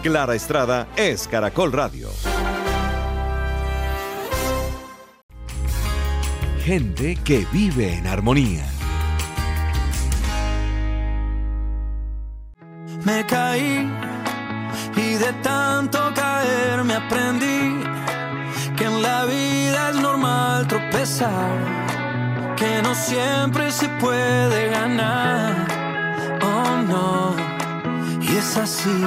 Clara Estrada es Caracol Radio. Gente que vive en armonía. Me caí y de tanto caer me aprendí que en la vida es normal tropezar, que no siempre se puede ganar, oh no, y es así,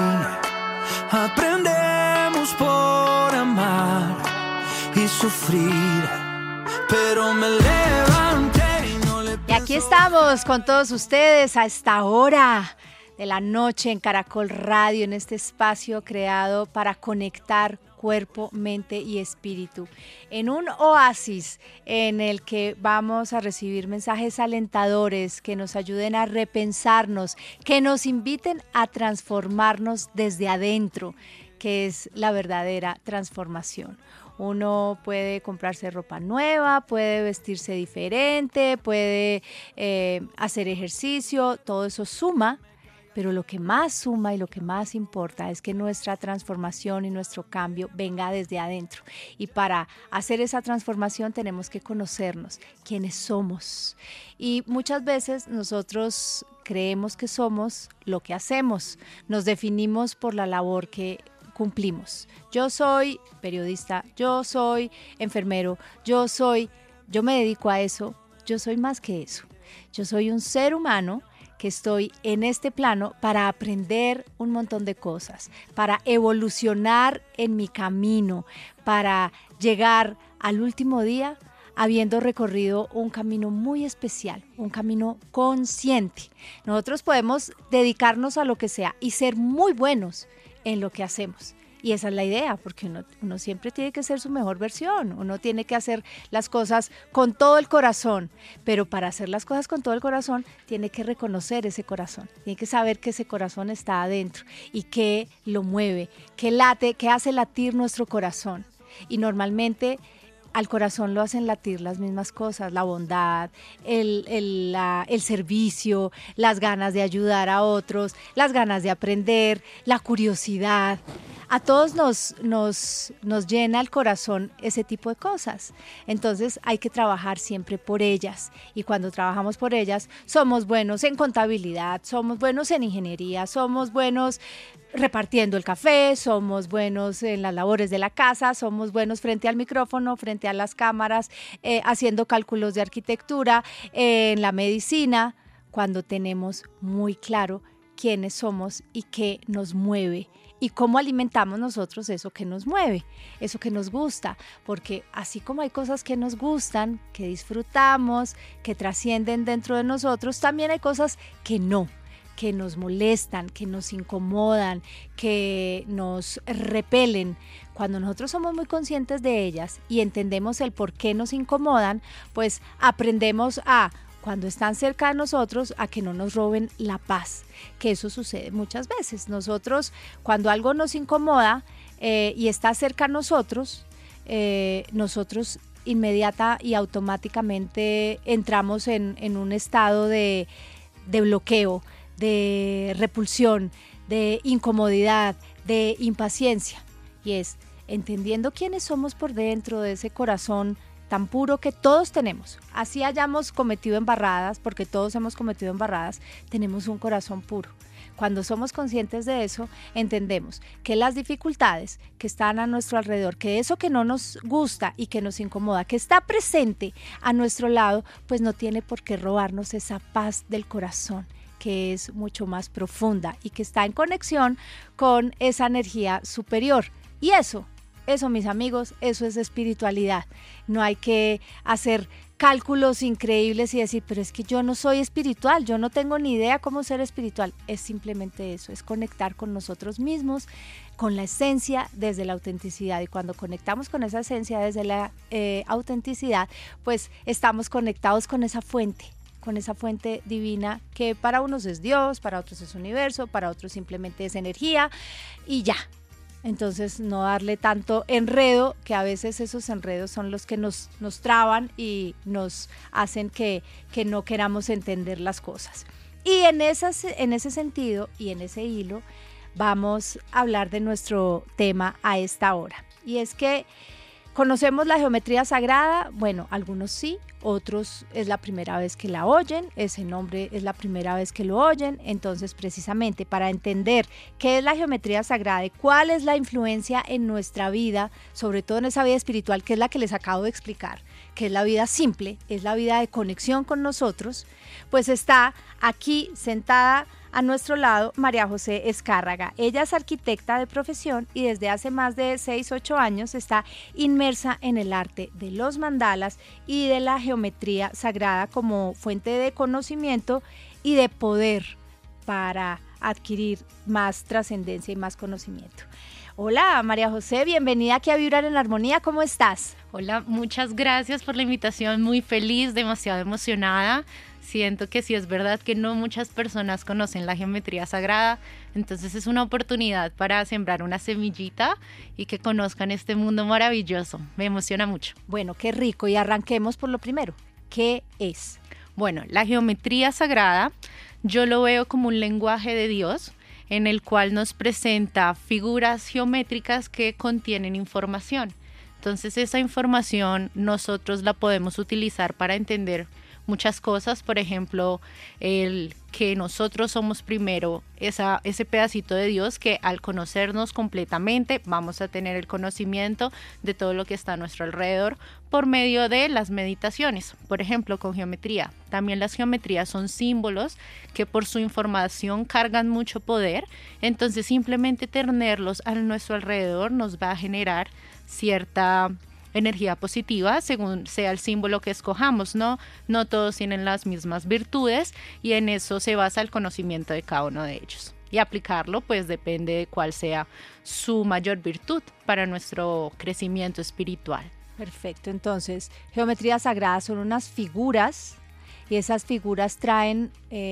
aprendemos por amar y sufrir, pero me levanté y no le pienso. Y aquí estamos con todos ustedes a esta hora de la noche en Caracol Radio, en este espacio creado para conectar cuerpo, mente y espíritu, en un oasis en el que vamos a recibir mensajes alentadores que nos ayuden a repensarnos, que nos inviten a transformarnos desde adentro, que es la verdadera transformación. Uno puede comprarse ropa nueva, puede vestirse diferente, puede hacer ejercicio, todo eso suma. Pero lo que más suma y lo que más importa es que nuestra transformación y nuestro cambio venga desde adentro. Y para hacer esa transformación tenemos que conocernos, quiénes somos. Y muchas veces nosotros creemos que somos lo que hacemos. Nos definimos por la labor que cumplimos. Yo soy periodista, yo soy enfermero, yo me dedico a eso. Yo soy más que eso. Yo soy un ser humano que estoy en este plano para aprender un montón de cosas, para evolucionar en mi camino, para llegar al último día habiendo recorrido un camino muy especial, un camino consciente. Nosotros podemos dedicarnos a lo que sea y ser muy buenos en lo que hacemos. Y esa es la idea, porque uno siempre tiene que ser su mejor versión, uno tiene que hacer las cosas con todo el corazón, pero para hacer las cosas con todo el corazón tiene que reconocer ese corazón, tiene que saber que ese corazón está adentro y que lo mueve, que late, que hace latir nuestro corazón. Y normalmente al corazón lo hacen latir las mismas cosas, la bondad, el servicio, las ganas de ayudar a otros, las ganas de aprender, la curiosidad. A todos nos llena el corazón ese tipo de cosas. Entonces hay que trabajar siempre por ellas. Y cuando trabajamos por ellas, somos buenos en contabilidad, somos buenos en ingeniería, somos buenos repartiendo el café, somos buenos en las labores de la casa, somos buenos frente al micrófono, frente a las cámaras, haciendo cálculos de arquitectura, en la medicina, cuando tenemos muy claro quiénes somos y qué nos mueve y cómo alimentamos nosotros eso que nos mueve, eso que nos gusta, porque así como hay cosas que nos gustan, que disfrutamos, que trascienden dentro de nosotros, también hay cosas que no, que nos molestan, que nos incomodan, que nos repelen. Cuando nosotros somos muy conscientes de ellas y entendemos el por qué nos incomodan, pues aprendemos cuando están cerca de nosotros, a que no nos roben la paz, que eso sucede muchas veces. Nosotros, cuando algo nos incomoda y está cerca a nosotros, nosotros inmediata y automáticamente entramos en un estado de bloqueo, de repulsión, de incomodidad, de impaciencia. Y es entendiendo quiénes somos por dentro de ese corazón tan puro que todos tenemos, así hayamos cometido embarradas, porque todos hemos cometido embarradas, tenemos un corazón puro. Cuando somos conscientes de eso, entendemos que las dificultades que están a nuestro alrededor, que eso que no nos gusta y que nos incomoda, que está presente a nuestro lado, pues no tiene por qué robarnos esa paz del corazón, que es mucho más profunda y que está en conexión con esa energía superior. Y eso, mis amigos, eso es espiritualidad. No hay que hacer cálculos increíbles y decir, pero es que yo no soy espiritual, yo no tengo ni idea cómo ser espiritual. Es simplemente eso, es conectar con nosotros mismos, con la esencia desde la autenticidad. Y cuando conectamos con esa esencia desde la autenticidad, pues estamos conectados con esa fuente divina que para unos es Dios, para otros es universo, para otros simplemente es energía y ya. Entonces no darle tanto enredo, que a veces esos enredos son los que nos traban y nos hacen que no queramos entender las cosas. Y en ese sentido y en ese hilo, vamos a hablar de nuestro tema a esta hora. Y es que ¿conocemos la geometría sagrada? Bueno, algunos sí, otros es la primera vez que la oyen, ese nombre es la primera vez que lo oyen. Entonces, precisamente para entender qué es la geometría sagrada y cuál es la influencia en nuestra vida, sobre todo en esa vida espiritual que es la que les acabo de explicar, que es la vida simple, es la vida de conexión con nosotros, pues está aquí sentada a nuestro lado María José Escárraga. Ella es arquitecta de profesión y desde hace más de 6-8 años está inmersa en el arte de los mandalas y de la geometría sagrada como fuente de conocimiento y de poder para adquirir más trascendencia y más conocimiento. Hola María José, bienvenida aquí a Vibrar en Armonía, ¿cómo estás? Hola, muchas gracias por la invitación, muy feliz, demasiado emocionada. Siento que sí es verdad que no muchas personas conocen la geometría sagrada, entonces es una oportunidad para sembrar una semillita y que conozcan este mundo maravilloso. Me emociona mucho. Bueno, qué rico, y arranquemos por lo primero. ¿Qué es? Bueno, la geometría sagrada yo lo veo como un lenguaje de Dios en el cual nos presenta figuras geométricas que contienen información. Entonces esa información nosotros la podemos utilizar para entender muchas cosas, por ejemplo, el que nosotros somos primero ese pedacito de Dios que al conocernos completamente vamos a tener el conocimiento de todo lo que está a nuestro alrededor por medio de las meditaciones, por ejemplo, con geometría. También las geometrías son símbolos que por su información cargan mucho poder, entonces simplemente tenerlos a nuestro alrededor nos va a generar cierta energía positiva según sea el símbolo que escojamos, ¿no? No todos tienen las mismas virtudes y en eso se basa el conocimiento de cada uno de ellos. Y aplicarlo pues depende de cuál sea su mayor virtud para nuestro crecimiento espiritual. Perfecto, entonces geometría sagrada son unas figuras y esas figuras traen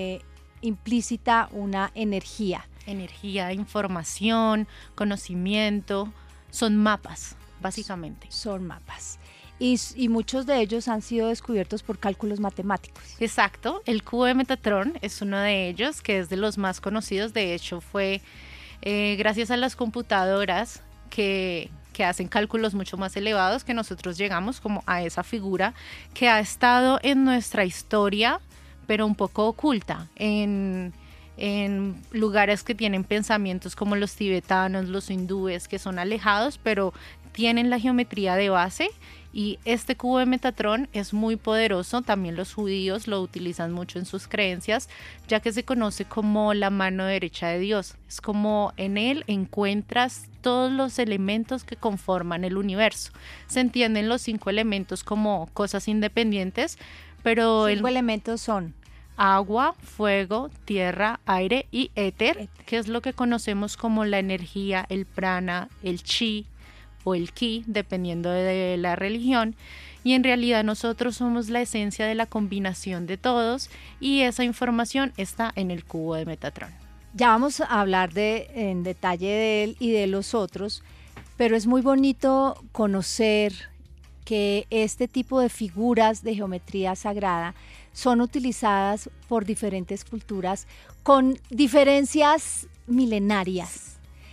implícita una energía. Energía, información, conocimiento, son mapas. Básicamente. Son mapas. Y muchos de ellos han sido descubiertos por cálculos matemáticos. Exacto. El cubo de Metatron es uno de ellos, que es de los más conocidos. De hecho, fue gracias a las computadoras que hacen cálculos mucho más elevados que nosotros llegamos como a esa figura que ha estado en nuestra historia, pero un poco oculta en lugares que tienen pensamientos como los tibetanos, los hindúes, que son alejados, pero tienen la geometría de base, y este cubo de Metatron es muy poderoso. También los judíos lo utilizan mucho en sus creencias, ya que se conoce como la mano derecha de Dios. Es como en él encuentras todos los elementos que conforman el universo. Se entienden los 5 elementos como cosas independientes, pero 5 elementos son agua, fuego, tierra, aire y éter, que es lo que conocemos como la energía, el prana, el chi o el ki, dependiendo de la religión. Y en realidad nosotros somos la esencia de la combinación de todos, y esa información está en el cubo de Metatron. Ya vamos a hablar en detalle de él y de los otros, pero es muy bonito conocer que este tipo de figuras de geometría sagrada son utilizadas por diferentes culturas con diferencias milenarias.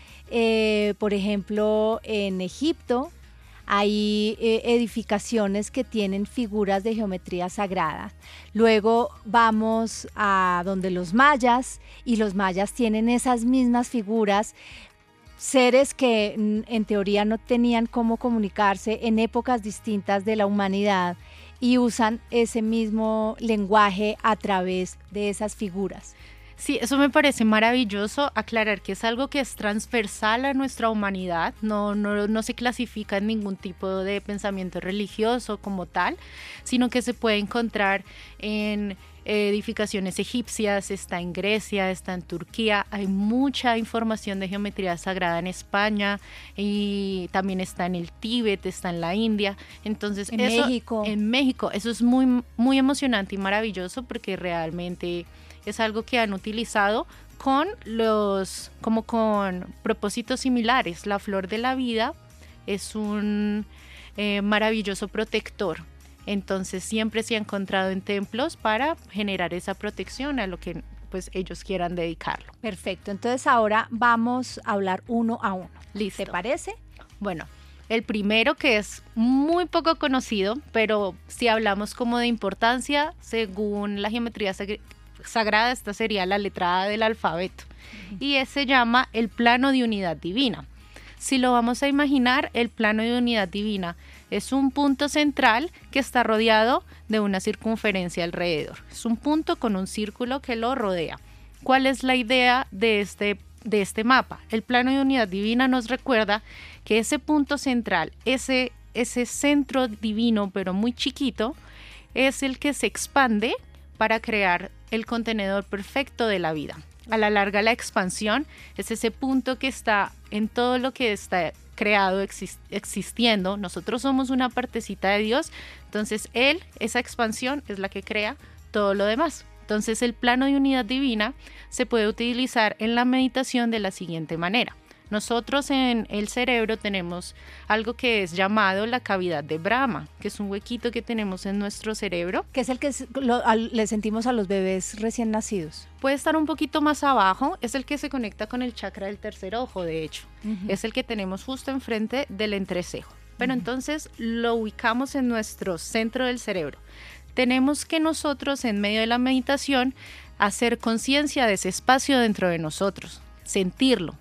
Por ejemplo, en Egipto hay edificaciones que tienen figuras de geometría sagrada. Luego vamos a donde los mayas, y los mayas tienen esas mismas figuras, seres que en teoría no tenían cómo comunicarse en épocas distintas de la humanidad, y usan ese mismo lenguaje a través de esas figuras. Sí, eso me parece maravilloso, aclarar que es algo que es transversal a nuestra humanidad, no se clasifica en ningún tipo de pensamiento religioso como tal, sino que se puede encontrar en edificaciones egipcias, está en Grecia, está en Turquía. Hay mucha información de geometría sagrada en España, y también está en el Tíbet, está en la India. Entonces, en México, eso es muy, muy emocionante y maravilloso, porque realmente es algo que han utilizado con propósitos similares. La flor de la vida es un maravilloso protector. Entonces siempre se ha encontrado en templos para generar esa protección a lo que pues ellos quieran dedicarlo. Perfecto, entonces ahora vamos a hablar uno a uno. Listo. ¿Te parece? Bueno, el primero, que es muy poco conocido, pero si hablamos como de importancia, según la geometría sagrada, esta sería la letra A del alfabeto, y se llama el plano de unidad divina. Si lo vamos a imaginar, el plano de unidad divina es un punto central que está rodeado de una circunferencia alrededor. Es un punto con un círculo que lo rodea. ¿Cuál es la idea de este mapa? El plano de unidad divina nos recuerda que ese punto central, ese centro divino pero muy chiquito, es el que se expande para crear el contenedor perfecto de la vida. A la larga, la expansión es ese punto que está en todo lo que está creado, existiendo. Nosotros somos una partecita de Dios, entonces esa expansión es la que crea todo lo demás. Entonces el plano de unidad divina se puede utilizar en la meditación de la siguiente manera. Nosotros en el cerebro tenemos algo que es llamado la cavidad de Brahma, que es un huequito que tenemos en nuestro cerebro. Que es el que le sentimos a los bebés recién nacidos. Puede estar un poquito más abajo, es el que se conecta con el chakra del tercer ojo, de hecho. Es el que tenemos justo enfrente del entrecejo. Pero entonces lo ubicamos en nuestro centro del cerebro. Tenemos que nosotros, en medio de la meditación, hacer conciencia de ese espacio dentro de nosotros, sentirlo,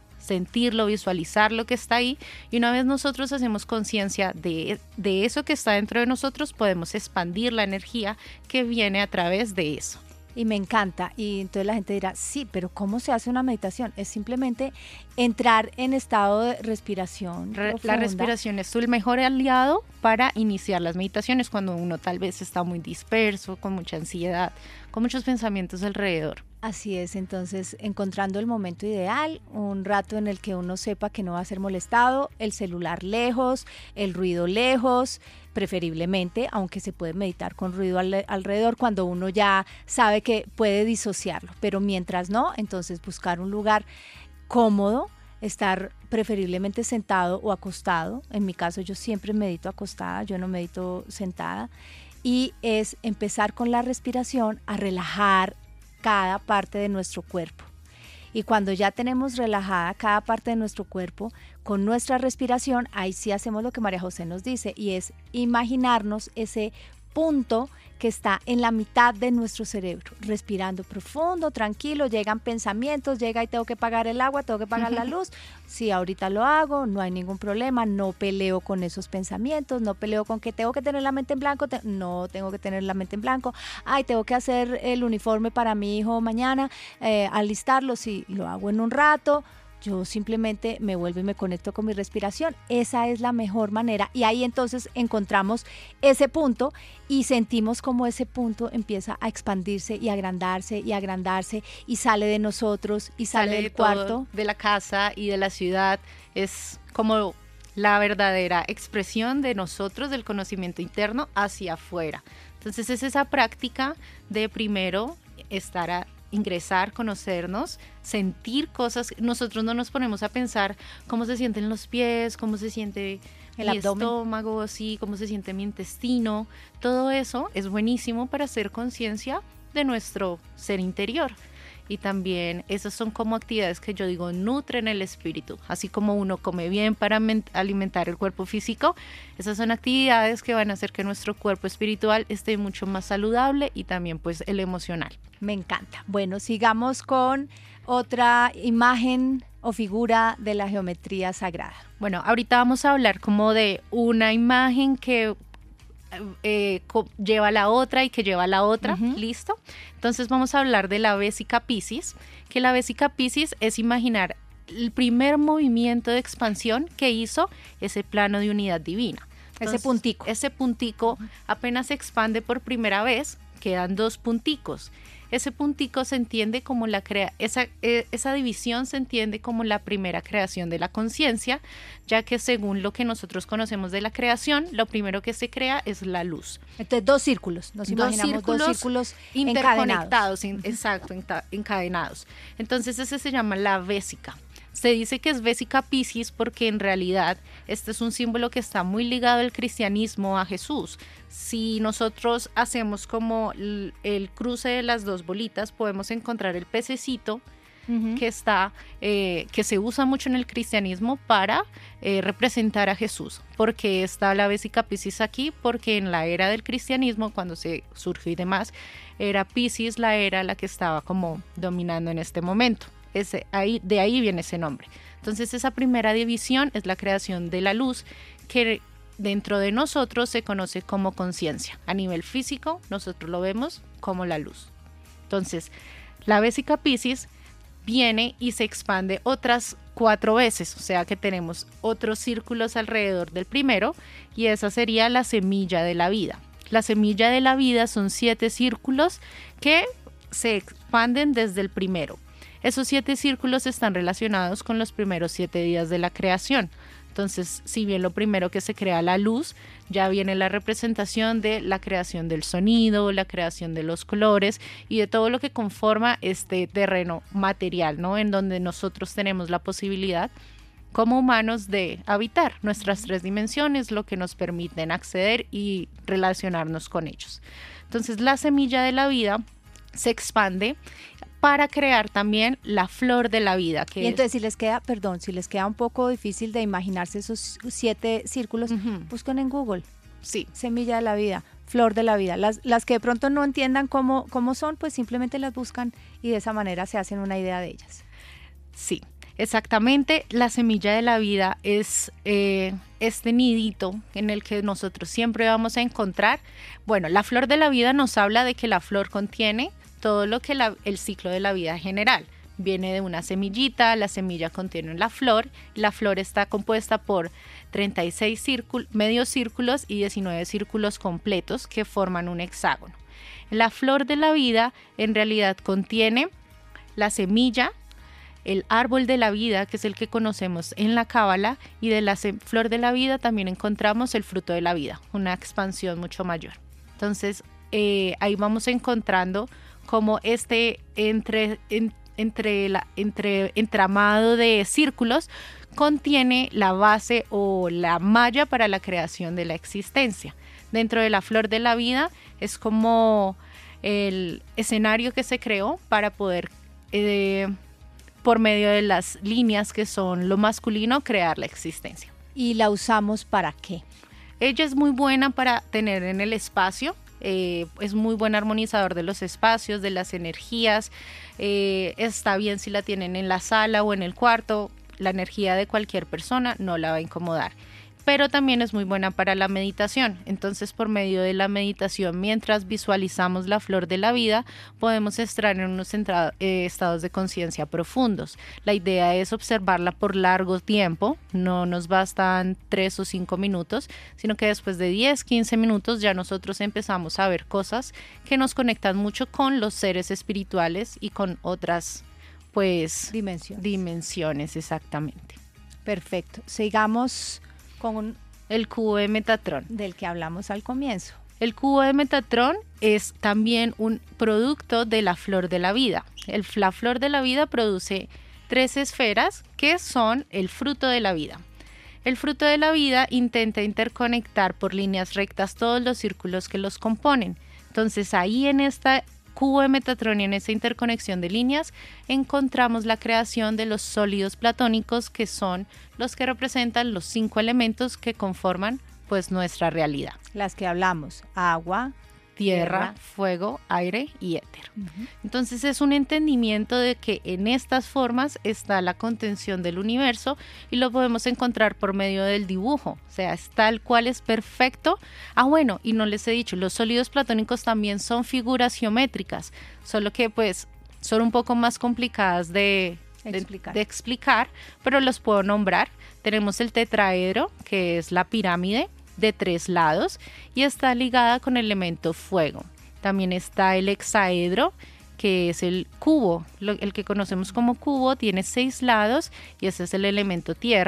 visualizar lo que está ahí, y una vez nosotros hacemos conciencia de eso que está dentro de nosotros, podemos expandir la energía que viene a través de eso. Y me encanta, y entonces la gente dirá, sí, pero ¿cómo se hace una meditación? Es simplemente entrar en estado de respiración profunda. La respiración es el mejor aliado para iniciar las meditaciones cuando uno tal vez está muy disperso, con mucha ansiedad, con muchos pensamientos alrededor. Así es, entonces encontrando el momento ideal, un rato en el que uno sepa que no va a ser molestado, el celular lejos, el ruido lejos, preferiblemente, aunque se puede meditar con ruido alrededor cuando uno ya sabe que puede disociarlo, pero mientras no, entonces buscar un lugar cómodo, estar preferiblemente sentado o acostado. En mi caso yo siempre medito acostada, yo no medito sentada, y es empezar con la respiración a relajar cada parte de nuestro cuerpo. Y cuando ya tenemos relajada cada parte de nuestro cuerpo, con nuestra respiración, ahí sí hacemos lo que María José nos dice, y es imaginarnos ese punto que está en la mitad de nuestro cerebro, respirando profundo, tranquilo, llegan pensamientos, llega y tengo que pagar el agua, tengo que pagar la luz, sí, ahorita lo hago, no hay ningún problema, no peleo con esos pensamientos, no peleo con que tengo que tener la mente en blanco, no tengo que tener la mente en blanco, ay, tengo que hacer el uniforme para mi hijo mañana, alistarlo, sí, lo hago en un rato. Yo simplemente me vuelvo y me conecto con mi respiración. Esa es la mejor manera. Y ahí entonces encontramos ese punto y sentimos como ese punto empieza a expandirse y agrandarse y sale de nosotros y sale del cuarto. De la casa y de la ciudad. Es como la verdadera expresión de nosotros, del conocimiento interno hacia afuera. Entonces es esa práctica de primero ingresar, conocernos, sentir cosas. Nosotros no nos ponemos a pensar cómo se sienten los pies, cómo se siente el estómago, sí, cómo se siente mi intestino. Todo eso es buenísimo para hacer conciencia de nuestro ser interior. Y también esas son como actividades que yo digo nutren el espíritu. Así como uno come bien para alimentar el cuerpo físico, esas son actividades que van a hacer que nuestro cuerpo espiritual esté mucho más saludable y también pues el emocional. Me encanta. Bueno, sigamos con otra imagen o figura de la geometría sagrada. Bueno, ahorita vamos a hablar como de una imagen que lleva a la otra y que lleva a la otra, ¿listo? Entonces vamos a hablar de la Vésica Piscis, que la Vésica Piscis es imaginar el primer movimiento de expansión que hizo ese plano de unidad divina. Entonces, ese puntico apenas se expande por primera vez, quedan dos punticos. Ese puntico se entiende como esa división se entiende como la primera creación de la conciencia, ya que según lo que nosotros conocemos de la creación, lo primero que se crea es la luz. Entonces dos círculos, nos imaginamos dos círculos interconectados. Exacto, encadenados. Entonces ese se llama la Vésica. Se dice que es Vesica Piscis porque en realidad este es un símbolo que está muy ligado al cristianismo, a Jesús. Si nosotros hacemos como el cruce de las dos bolitas, podemos encontrar el pececito que se usa mucho en el cristianismo para representar a Jesús. ¿Por qué está la Vesica Piscis aquí? Porque en la era del cristianismo, cuando se surgió y demás, era Piscis la era la que estaba como dominando en este momento. De ahí viene ese nombre. Entonces esa primera división es la creación de la luz, que dentro de nosotros se conoce como conciencia. A nivel físico nosotros lo vemos como la luz. Entonces la Vesica Piscis viene y se expande otras 4 veces, o sea que tenemos otros círculos alrededor del primero, y esa sería la semilla de la vida. La semilla de la vida son 7 círculos que se expanden desde el primero. Esos 7 círculos están relacionados con los primeros 7 días de la creación. Entonces, si bien lo primero que se crea la luz, ya viene la representación de la creación del sonido, la creación de los colores y de todo lo que conforma este terreno material, ¿no? En donde nosotros tenemos la posibilidad como humanos de habitar nuestras 3 dimensiones, lo que nos permiten acceder y relacionarnos con ellos. Entonces, la semilla de la vida se expande para crear también la flor de la vida. Y entonces si les queda un poco difícil de imaginarse esos 7 círculos, busquen en Google. Sí. Semilla de la vida, flor de la vida. Las que de pronto no entiendan cómo son, pues simplemente las buscan y de esa manera se hacen una idea de ellas. Sí, exactamente. La semilla de la vida es este nidito en el que nosotros siempre vamos a encontrar. Bueno, la flor de la vida nos habla de que la flor contiene todo lo que el ciclo de la vida general. Viene de una semillita, la semilla contiene la flor está compuesta por 36 medios círculos y 19 círculos completos que forman un hexágono. La flor de la vida en realidad contiene la semilla, el árbol de la vida, que es el que conocemos en la Cábala, y de la flor de la vida también encontramos el fruto de la vida, una expansión mucho mayor. Entonces, ahí vamos encontrando como entramado de círculos contiene la base o la malla para la creación de la existencia. Dentro de la flor de la vida es como el escenario que se creó para poder, por medio de las líneas que son lo masculino, crear la existencia. ¿Y la usamos para qué? Ella es muy buena para tener en el espacio. Es muy buen armonizador de los espacios, de las energías. Está bien si la tienen en la sala o en el cuarto. La energía de cualquier persona no la va a incomodar. Pero también es muy buena para la meditación. Entonces, por medio de la meditación, mientras visualizamos la flor de la vida, podemos estar en unos estados de conciencia profundos. La idea es observarla por largo tiempo. No nos bastan 3 o 5 minutos, sino que después de 10, 15 minutos ya nosotros empezamos a ver cosas que nos conectan mucho con los seres espirituales y con otras, pues, dimensiones, exactamente. Perfecto. Sigamos con el cubo de Metatrón, del que hablamos al comienzo. El cubo de Metatrón es también un producto de la flor de la vida. La flor de la vida produce 3 esferas que son el fruto de la vida. El fruto de la vida intenta interconectar por líneas rectas todos los círculos que los componen. Entonces ahí en esta cubo de Metatrón y en esa interconexión de líneas encontramos la creación de los sólidos platónicos, que son los que representan los 5 elementos que conforman pues nuestra realidad. Las que hablamos: agua, tierra, fuego, aire y éter. Entonces es un entendimiento de que en estas formas está la contención del universo y lo podemos encontrar por medio del dibujo, o sea, es tal cual, es perfecto. Bueno, y no les he dicho, los sólidos platónicos también son figuras geométricas, solo que pues son un poco más complicadas de explicar, pero los puedo nombrar. Tenemos el tetraedro, que es la pirámide de 3 lados y está ligada con el elemento fuego. También está el hexaedro, que es el cubo, el que conocemos como cubo, tiene 6 lados y ese es el elemento tierra.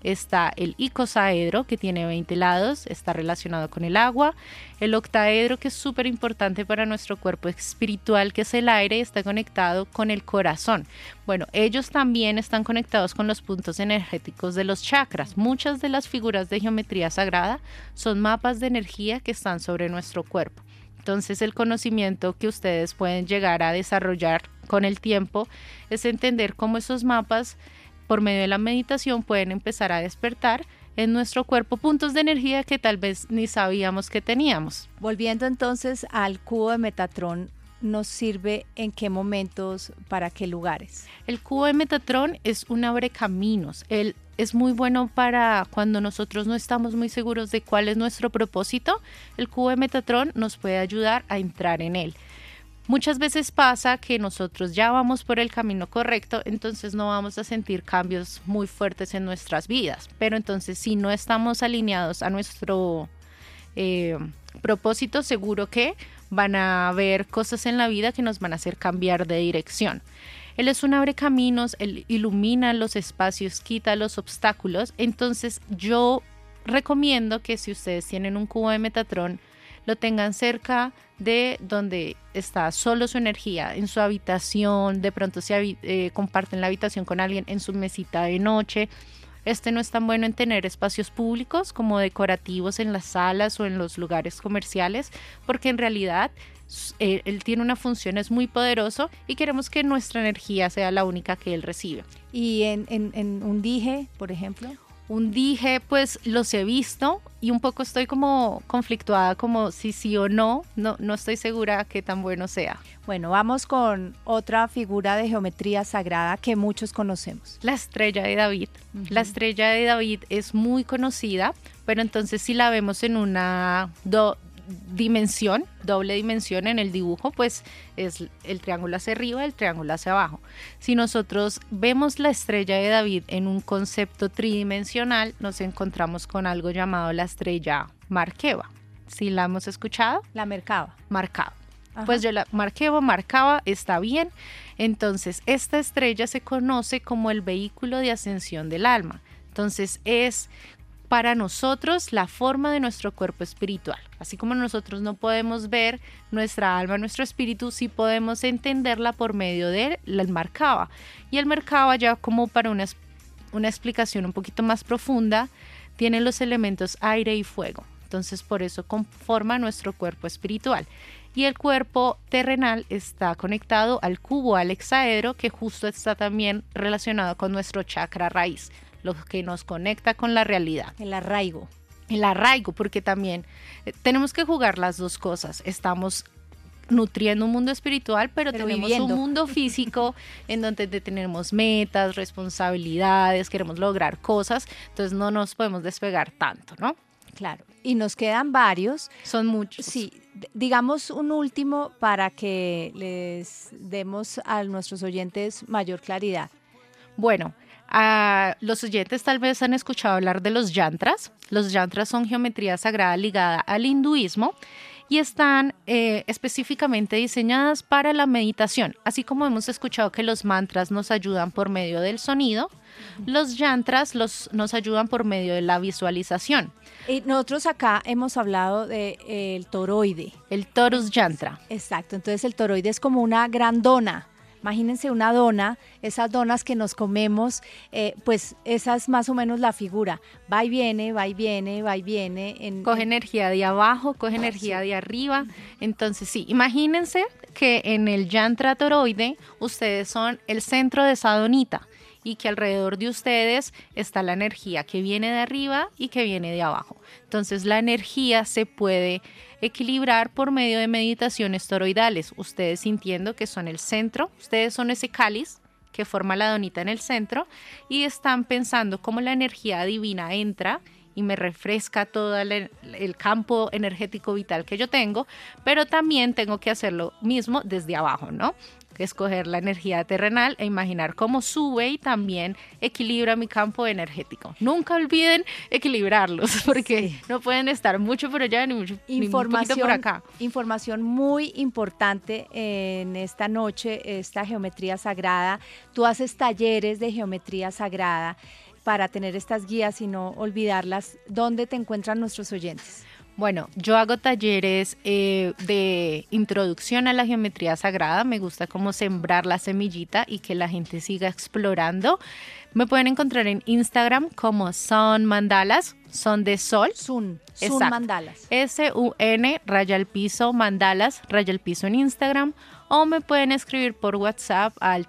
está el icosaedro, que tiene 20 lados, está relacionado con el agua. El octaedro, que es súper importante para nuestro cuerpo espiritual, que es el aire, está conectado con el corazón. Bueno, ellos también están conectados con los puntos energéticos de los chakras. Muchas de las figuras de geometría sagrada son mapas de energía que están sobre nuestro cuerpo. Entonces, el conocimiento que ustedes pueden llegar a desarrollar con el tiempo es entender cómo esos mapas, por medio de la meditación, pueden empezar a despertar en nuestro cuerpo puntos de energía que tal vez ni sabíamos que teníamos. Volviendo entonces al cubo de Metatrón, ¿nos sirve en qué momentos, para qué lugares? El cubo de Metatrón es un abrecaminos. Él es muy bueno para cuando nosotros no estamos muy seguros de cuál es nuestro propósito. El cubo de Metatrón nos puede ayudar a entrar en él. Muchas veces pasa que nosotros ya vamos por el camino correcto, entonces no vamos a sentir cambios muy fuertes en nuestras vidas. Pero entonces, si no estamos alineados a nuestro propósito, seguro que van a haber cosas en la vida que nos van a hacer cambiar de dirección. Él es un abrecaminos, él ilumina los espacios, quita los obstáculos. Entonces yo recomiendo que si ustedes tienen un cubo de Metatrón, lo tengan cerca de donde está solo su energía, en su habitación, de pronto si comparten la habitación con alguien, en su mesita de noche. No es tan bueno en tener espacios públicos como decorativos en las salas o en los lugares comerciales, porque en realidad él tiene una función, es muy poderoso y queremos que nuestra energía sea la única que él recibe. ¿Y en un dije, por ejemplo? Un dije, pues los he visto y un poco estoy como conflictuada, como si sí o no estoy segura qué tan bueno sea. Bueno, vamos con otra figura de geometría sagrada que muchos conocemos. La estrella de David. La estrella de David es muy conocida, pero entonces si la vemos en una doble dimensión en el dibujo, pues es el triángulo hacia arriba, el triángulo hacia abajo. Si nosotros vemos la estrella de David en un concepto tridimensional, nos encontramos con algo llamado la estrella Markeva. ¿Sí la hemos escuchado? La Merkaba. Markaba. Pues yo la Markaba, está bien. Entonces, esta estrella se conoce como el vehículo de ascensión del alma. Entonces, es para nosotros la forma de nuestro cuerpo espiritual. Así como nosotros no podemos ver nuestra alma, nuestro espíritu, sí podemos entenderla por medio del Merkaba. Y el Merkaba, ya como para una explicación un poquito más profunda, tiene los elementos aire y fuego. Entonces por eso conforma nuestro cuerpo espiritual. Y el cuerpo terrenal está conectado al cubo, al hexaedro, que justo está también relacionado con nuestro chakra raíz, lo que nos conecta con la realidad. El arraigo. El arraigo, porque también tenemos que jugar las dos cosas. Estamos nutriendo un mundo espiritual, pero tenemos viviendo un mundo físico en donde tenemos metas, responsabilidades, queremos lograr cosas, entonces no nos podemos despegar tanto, ¿no? Claro, y nos quedan varios. Son muchos. Sí, digamos un último para que les demos a nuestros oyentes mayor claridad. Bueno, los oyentes tal vez han escuchado hablar de los yantras. Los yantras son geometría sagrada ligada al hinduismo y están específicamente diseñadas para la meditación. Así como hemos escuchado que los mantras nos ayudan por medio del sonido, los yantras nos ayudan por medio de la visualización. Y nosotros acá hemos hablado del toroide. El torus yantra. Exacto, entonces el toroide es como una gran dona. Imagínense una dona, esas donas que nos comemos, pues esa es más o menos la figura. Va y viene, va y viene, va y viene. Coge energía de abajo, coge energía de arriba. Entonces sí, imagínense que en el yantra toroide ustedes son el centro de esa donita y que alrededor de ustedes está la energía que viene de arriba y que viene de abajo. Entonces la energía se puede equilibrar por medio de meditaciones toroidales. Ustedes sintiendo que son el centro, ustedes son ese cáliz que forma la donita en el centro y están pensando cómo la energía divina entra y me refresca todo el campo energético vital que yo tengo, pero también tengo que hacer lo mismo desde abajo, ¿no? Escoger la energía terrenal e imaginar cómo sube y también equilibra mi campo energético. Nunca olviden equilibrarlos porque sí, no pueden estar mucho por allá ni mucho ni un poquito por acá. Información muy importante en esta noche, esta geometría sagrada. Tú haces talleres de geometría sagrada. para tener estas guías y no olvidarlas, ¿dónde te encuentran nuestros oyentes? Bueno, yo hago talleres de introducción a la geometría sagrada. Me gusta como sembrar la semillita y que la gente siga explorando. Me pueden encontrar en Instagram como Sun Mandalas, son de sol. Sun Exacto. Mandalas. SUN, _mandalas, en Instagram. O me pueden escribir por WhatsApp al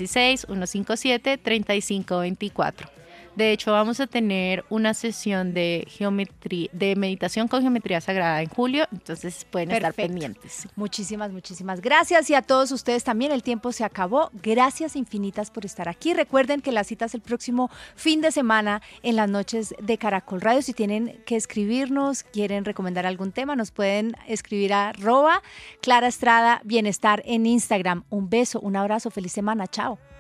316-157-3524. De hecho, vamos a tener una sesión de geometría, de meditación con geometría sagrada en julio, entonces pueden estar pendientes. Muchísimas gracias, y a todos ustedes también. El tiempo se acabó. Gracias infinitas por estar aquí. Recuerden que la cita es el próximo fin de semana en las noches de Caracol Radio. Si tienen que escribirnos, quieren recomendar algún tema, nos pueden escribir a @Clara Estrada Bienestar en Instagram. Un beso, un abrazo, feliz semana, chao.